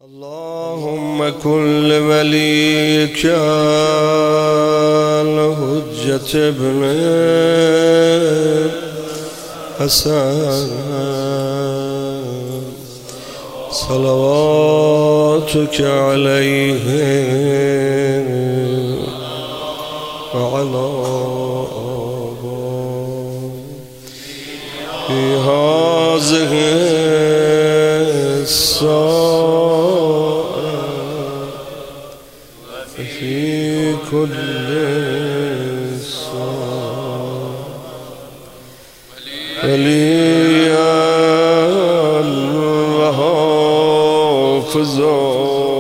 اللهم كن لوليك الحجة ابن حسن صلواتك عليه وعلى آبائه في هذه الساعة في كل ساعة ولي الله حافظه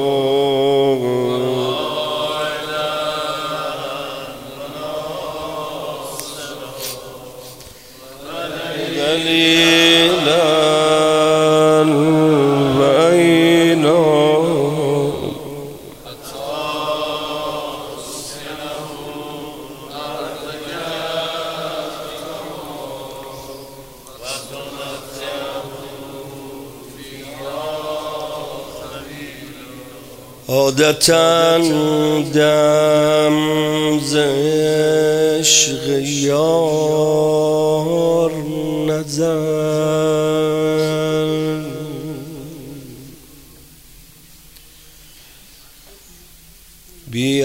دليلا عادتاً دم ز عشق یار نزن بی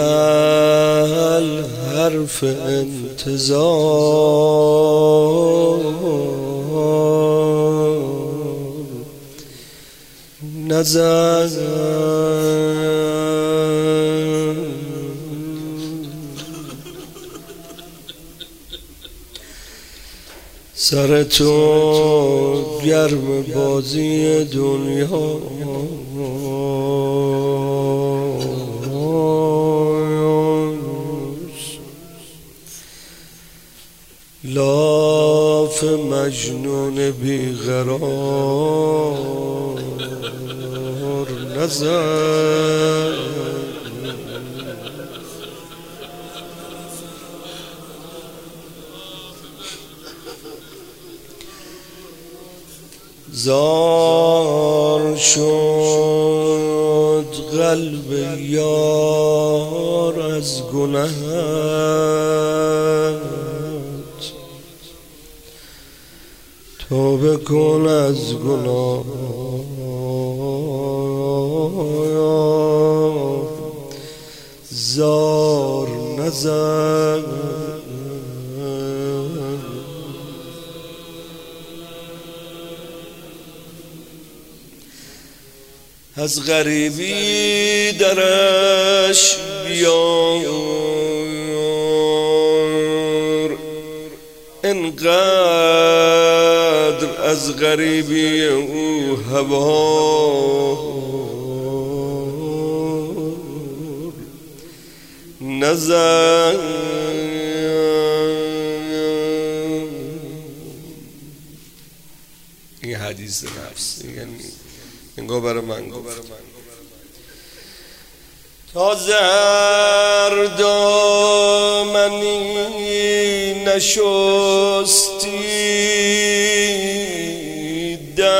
عمل حرف انتظار نزن سر تو گرم بازی دنیا لاف مجنون بیقرار نزن زار شد قلب یار از گناهت توبه کن از گناه زار نزن از غریبی درش بیار انقدر از غریبی او هوا نزن این حدیث نفس انگاه برای من گفت تازه هر دامنی نشستی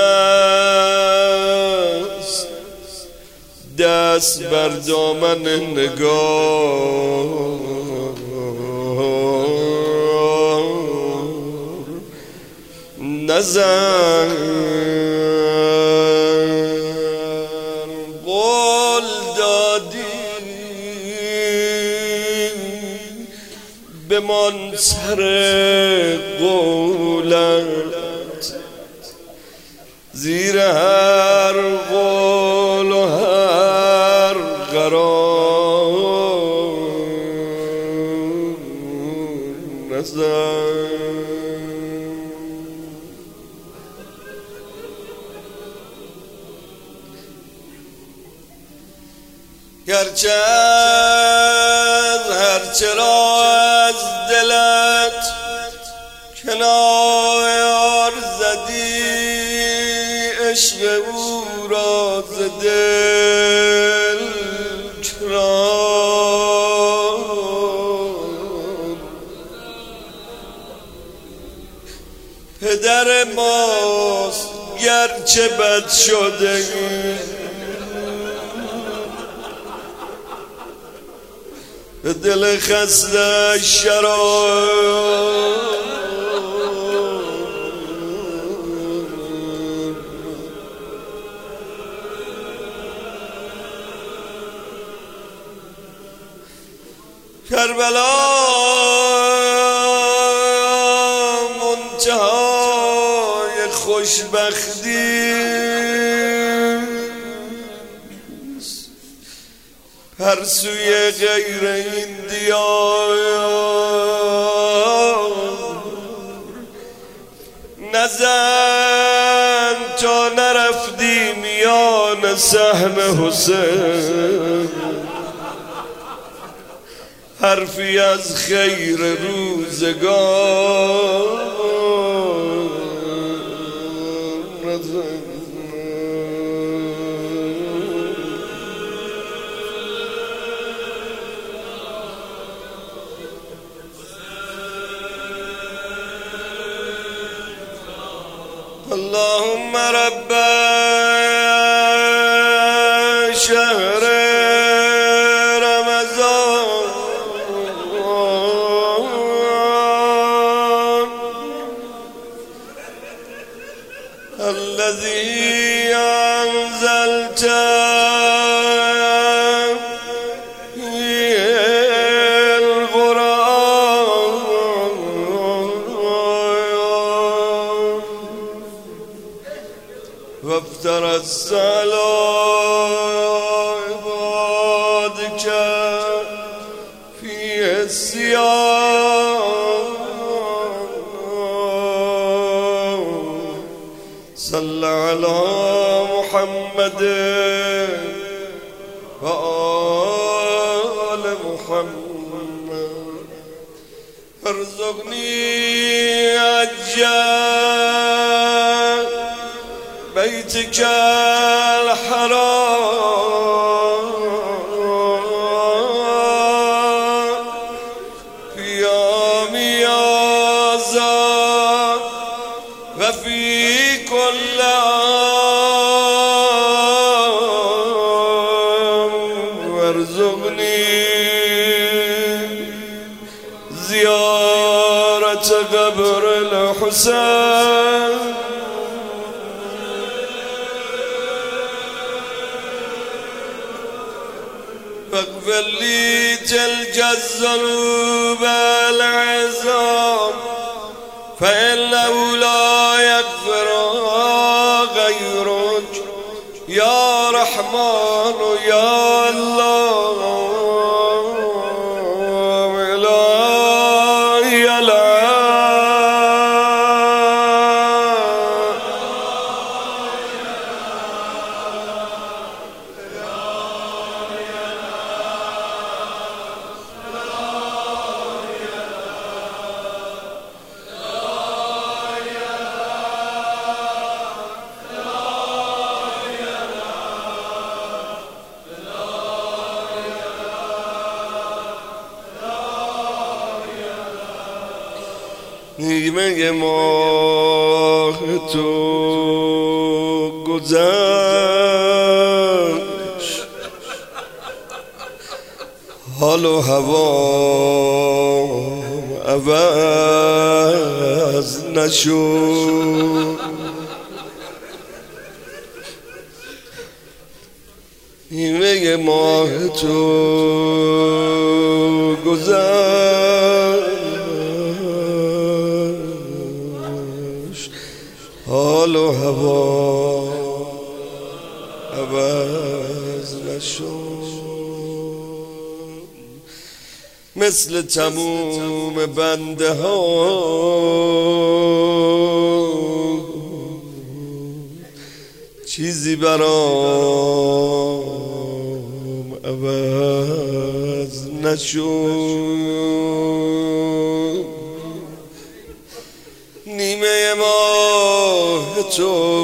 دست بر دامن نگار نزن قول دادی بمان سر قولت زیر هر قول و هر قرار نزن گرچه هرچه را از دلت کنار زدی عشق او را ز دل چران پدر ماست گرچه بد شده دل خسته شراب کربلا منتهای خوشبختی هر سوی غیر این دیار نزن تا نرفتی میان سهم حسین حرفی از خیر روزگار اللهم رب شهر رمضان الذي أنزلت وافترضت على عبادك في الصيام صل على محمد وآل محمد ارزقني أجل بيتك الحرام في يوم هذا وفي كل عام وارزقني زيارة قبر الحسين فاغفر لي تلك الذنوب العظام فإنه لا يغفرها غيرك يا رحمن يا الله إلهي نیمه ماه تو گذشت حال و هوا عوض نشد نیمه ماه تو گذشت حال و هوا عوض نشد مثل تموم بنده ها چیزی برام عوض نشد نیمه ماه تو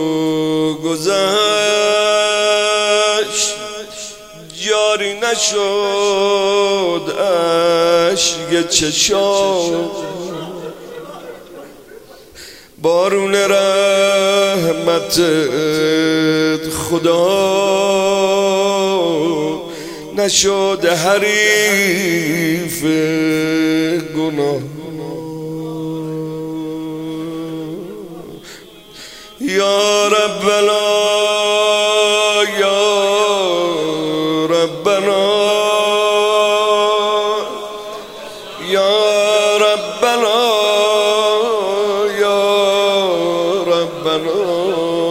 گذشت جاری نشد اشک چشام بارون رحمت خدا نشده حریف گناه. یا ربنا یا ربنا یا ربنا یا ربنا.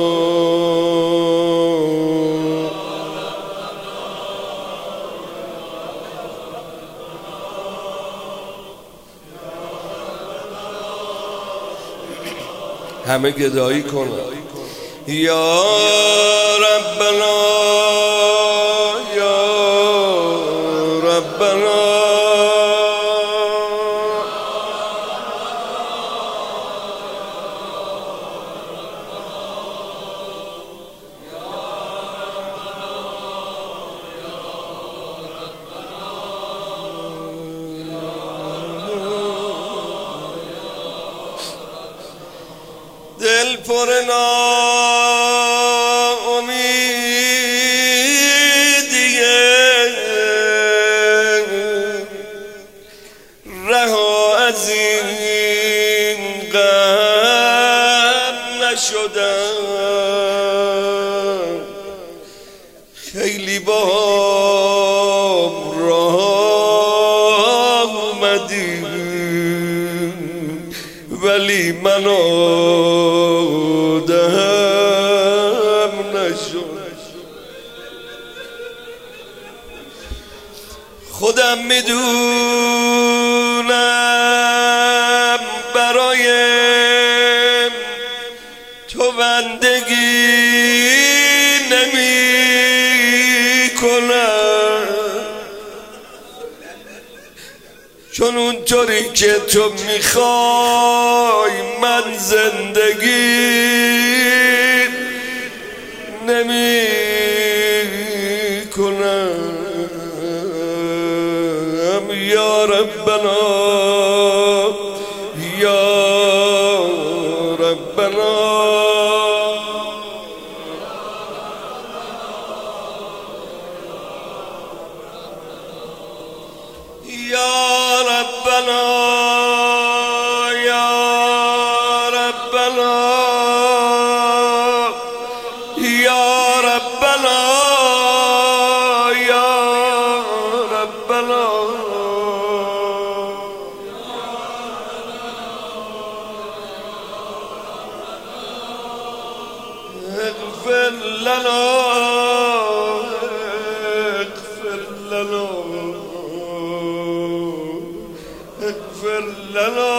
همه گدایی کنن. یا ربنا یا ربنا دل پر ناامیدیه رها از این غم نشدم. خیلی با راه اومدی ولی من آدم نشد. خودم میدونم برای تو بندگی نمی کنم، چون اونطوری که تو میخوای من زندگی نمی کنم. یا ربنا یا ربنا یا ربنا یا ربنا یا ربنا یا ربنا اغفر لنا اغفر لنا اغفر لنا.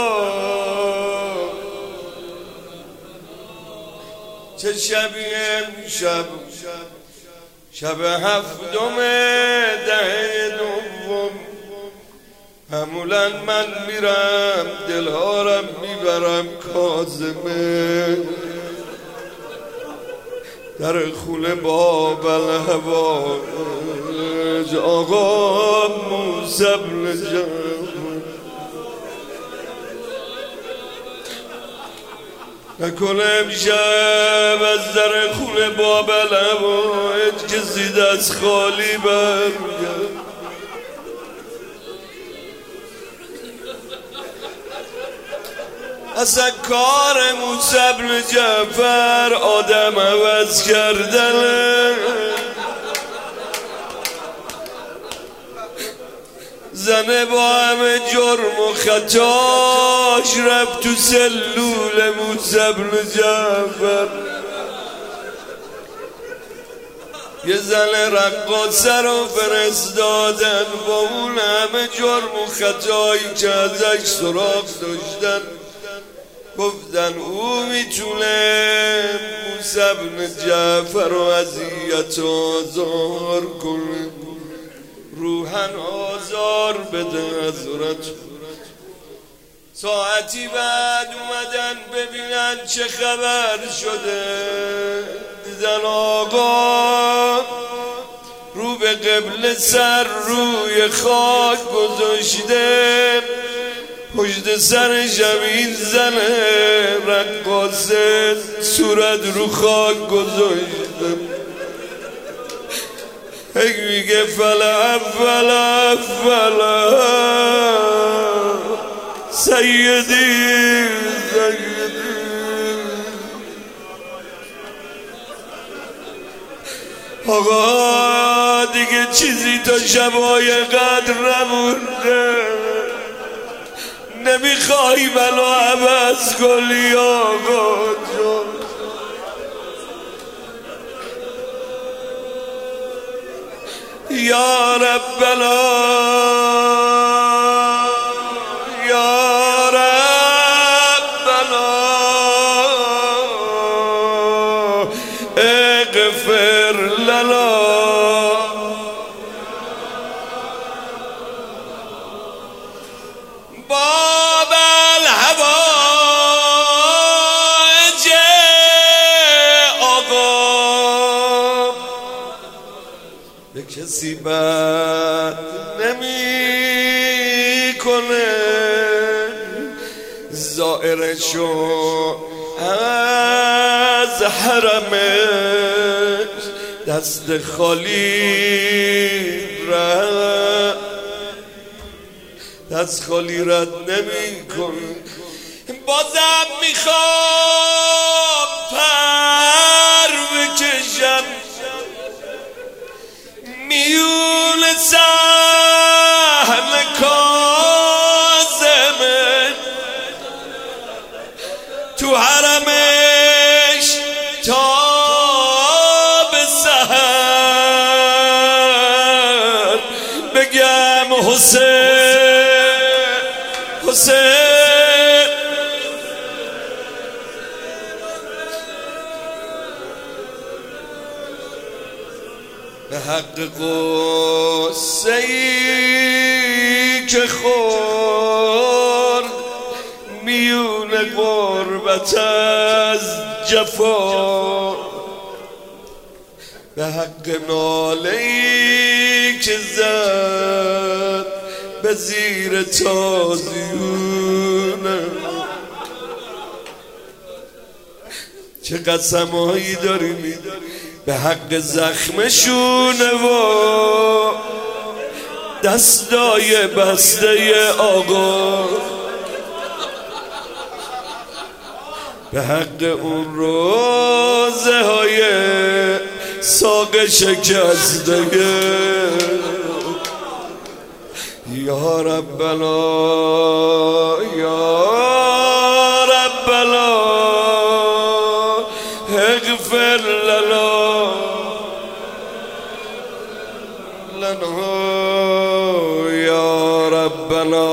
چه شبی امشب، شب هفتم دهه دوم، معمولا من میرم دلهارم میبرم کاظمه در خونه باب الهواج آقا موسی بن جعفر. نکنه امشب از در خونه باب الهواج کسی دست خالی برگرد. اصلا کار موسی بن جعفر آدم عوض کردنه. زنه با همه جرم و خطاش رفت تو سلول موسی بن جعفر. یه زن رقاصه رو فرستادن با اون همه جرم و خطایی که ازش سراغ داشتن. گفتن او میتونه موسی بن جعفر رو اذیت و آزار کنه، روحن آزار بده حضرت. ساعتی بعد اومدن ببینن چه خبر شده. دیدن آقا رو به قبله سر روی خاک گذاشته، پشت سرش این زن رقاصه صورت رو خاک گذاشته. میگه فلا فلا فلا سیدی آقا دیگه چیزی تا شبای قدر نمونده، نمیخوای منو عوض کنی آقا جان. یا ربنا یا ربنا اغفر لنا باب الحوائج آقا به کسی بد نمی کنه، زائرشو از حرمش دست خالی رد نمی کنه. بازم میخوام پر بکشم میون سهم کاظمه، تو حرمش تا به سحر بگم حسین حسین. به حق قصه ای که خورد میون غربت از جفا، به حق ناله ای که زد به زیر تازیونه، چه قسمایی داری میداری به حق زخمشونه و دستای بسته آقا، به حق اون روزه های ساق شکسته. یا ربنا یا ربنا اغفر لنا یا ربنا